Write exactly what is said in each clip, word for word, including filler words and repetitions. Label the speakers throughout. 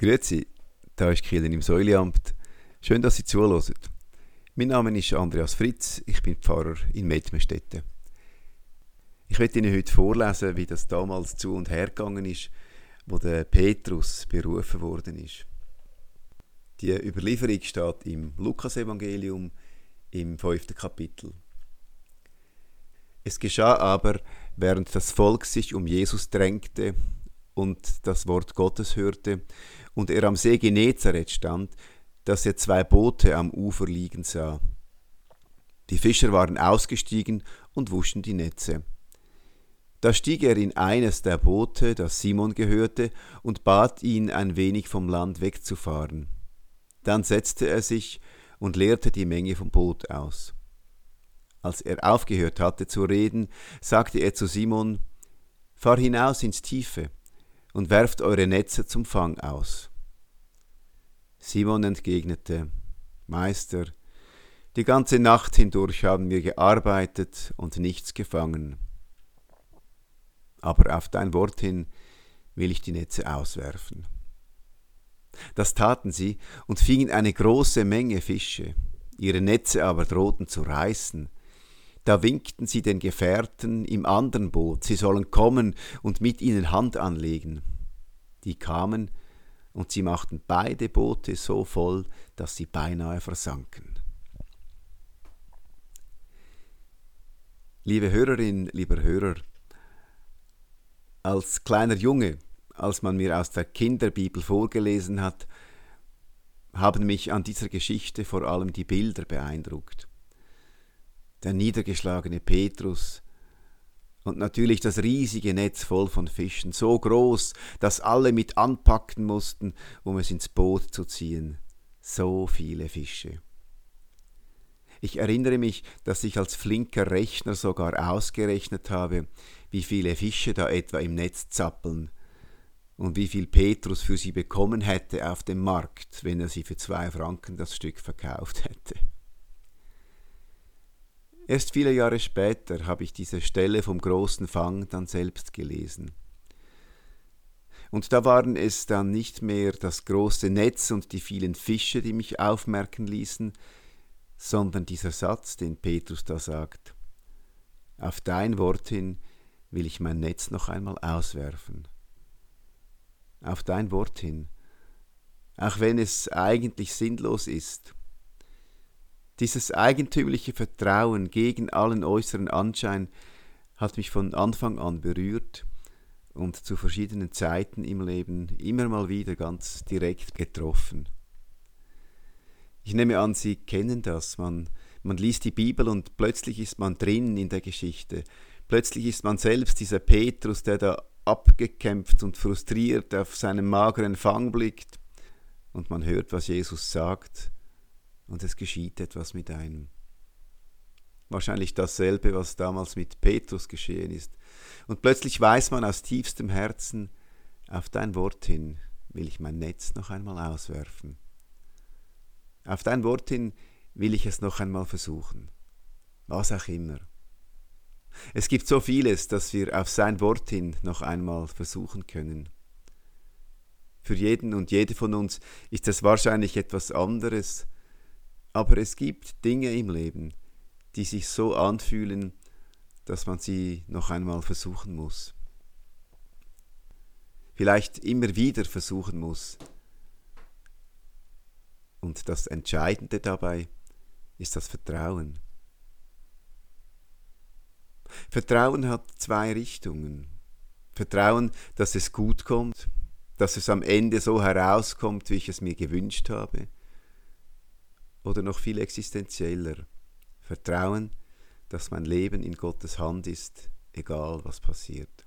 Speaker 1: Grüezi, da ist Kirchen im Säuliamt. Schön, dass Sie zuhören. Mein Name ist Andreas Fritz, ich bin Pfarrer in Mettmerstetten. Ich werde Ihnen heute vorlesen, wie das damals zu und her gegangen ist, wo der Petrus berufen worden ist. Die Überlieferung steht im Lukasevangelium im fünften Kapitel. Es geschah aber, während das Volk sich um Jesus drängte und das Wort Gottes hörte und er am See Genezareth stand, dass er zwei Boote am Ufer liegen sah. Die Fischer waren ausgestiegen und wuschen die Netze. Da stieg er in eines der Boote, das Simon gehörte, und bat ihn, ein wenig vom Land wegzufahren. Dann setzte er sich und leerte die Menge vom Boot aus. Als er aufgehört hatte zu reden, sagte er zu Simon: »Fahr hinaus ins Tiefe und werft eure Netze zum Fang aus.« Simon entgegnete: »Meister, die ganze Nacht hindurch haben wir gearbeitet und nichts gefangen. Aber auf dein Wort hin will ich die Netze auswerfen.« Das taten sie und fingen eine große Menge Fische. Ihre Netze aber drohten zu reißen. Da winkten sie den Gefährten im anderen Boot, sie sollen kommen und mit ihnen Hand anlegen. Die kamen, und sie machten beide Boote so voll, dass sie beinahe versanken. Liebe Hörerin, lieber Hörer, als kleiner Junge, als man mir aus der Kinderbibel vorgelesen hat, haben mich an dieser Geschichte vor allem die Bilder beeindruckt. Der niedergeschlagene Petrus und natürlich das riesige Netz voll von Fischen, so groß, dass alle mit anpacken mussten, um es ins Boot zu ziehen. So viele Fische. Ich erinnere mich, dass ich als flinker Rechner sogar ausgerechnet habe, wie viele Fische da etwa im Netz zappeln und wie viel Petrus für sie bekommen hätte auf dem Markt, wenn er sie für zwei Franken das Stück verkauft hätte. Erst viele Jahre später habe ich diese Stelle vom großen Fang dann selbst gelesen. Und da waren es dann nicht mehr das große Netz und die vielen Fische, die mich aufmerken ließen, sondern dieser Satz, den Petrus da sagt: »Auf dein Wort hin will ich mein Netz noch einmal auswerfen.« Auf dein Wort hin, auch wenn es eigentlich sinnlos ist. Dieses eigentümliche Vertrauen gegen allen äußeren Anschein hat mich von Anfang an berührt und zu verschiedenen Zeiten im Leben immer mal wieder ganz direkt getroffen. Ich nehme an, Sie kennen das. Man, man liest die Bibel und plötzlich ist man drin in der Geschichte. Plötzlich ist man selbst dieser Petrus, der da abgekämpft und frustriert auf seinen mageren Fang blickt, und man hört, was Jesus sagt, und es geschieht etwas mit einem. Wahrscheinlich dasselbe, was damals mit Petrus geschehen ist. Und plötzlich weiß man aus tiefstem Herzen: Auf dein Wort hin will ich mein Netz noch einmal auswerfen. Auf dein Wort hin will ich es noch einmal versuchen. Was auch immer. Es gibt so vieles, das wir auf sein Wort hin noch einmal versuchen können. Für jeden und jede von uns ist es wahrscheinlich etwas anderes, aber es gibt Dinge im Leben, die sich so anfühlen, dass man sie noch einmal versuchen muss. Vielleicht immer wieder versuchen muss. Und das Entscheidende dabei ist das Vertrauen. Vertrauen hat zwei Richtungen. Vertrauen, dass es gut kommt, dass es am Ende so herauskommt, wie ich es mir gewünscht habe. Oder noch viel existenzieller: Vertrauen, dass mein Leben in Gottes Hand ist, egal was passiert.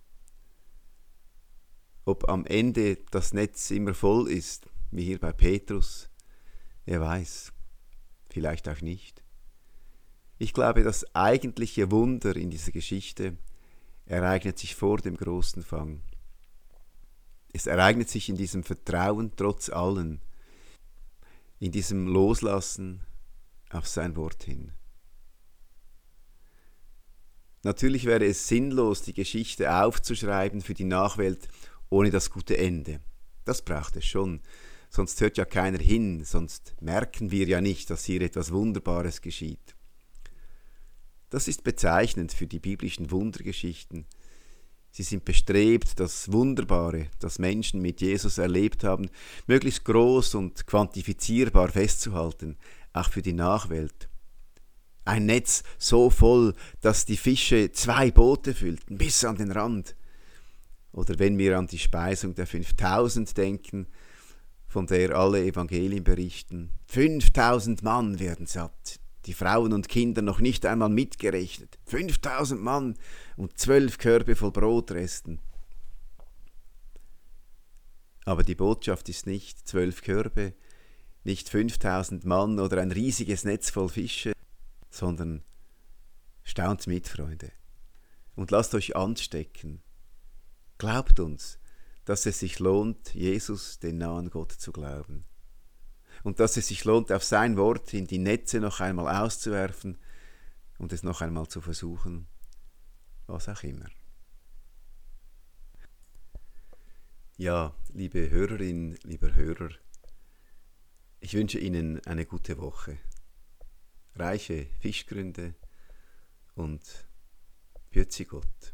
Speaker 1: Ob am Ende das Netz immer voll ist, wie hier bei Petrus, wer weiß, vielleicht auch nicht. Ich glaube, das eigentliche Wunder in dieser Geschichte ereignet sich vor dem großen Fang. Es ereignet sich in diesem Vertrauen trotz allem, in diesem Loslassen auf sein Wort hin. Natürlich wäre es sinnlos, die Geschichte aufzuschreiben für die Nachwelt ohne das gute Ende. Das braucht es schon, sonst hört ja keiner hin, sonst merken wir ja nicht, dass hier etwas Wunderbares geschieht. Das ist bezeichnend für die biblischen Wundergeschichten. Sie sind bestrebt, das Wunderbare, das Menschen mit Jesus erlebt haben, möglichst groß und quantifizierbar festzuhalten, auch für die Nachwelt. Ein Netz so voll, dass die Fische zwei Boote füllten, bis an den Rand. Oder wenn wir an die Speisung der fünftausend denken, von der alle Evangelien berichten. fünftausend Mann werden satt. Die Frauen und Kinder noch nicht einmal mitgerechnet. fünftausend Mann und zwölf Körbe voll Brotresten. Aber die Botschaft ist nicht zwölf Körbe, nicht fünftausend Mann oder ein riesiges Netz voll Fische, sondern staunt mit, Freunde, und lasst euch anstecken. Glaubt uns, dass es sich lohnt, Jesus, den nahen Gott, zu glauben. Und dass es sich lohnt, auf sein Wort in die Netze noch einmal auszuwerfen und es noch einmal zu versuchen, was auch immer. Ja, liebe Hörerin, lieber Hörer, ich wünsche Ihnen eine gute Woche, reiche Fischgründe und Pützi Gott.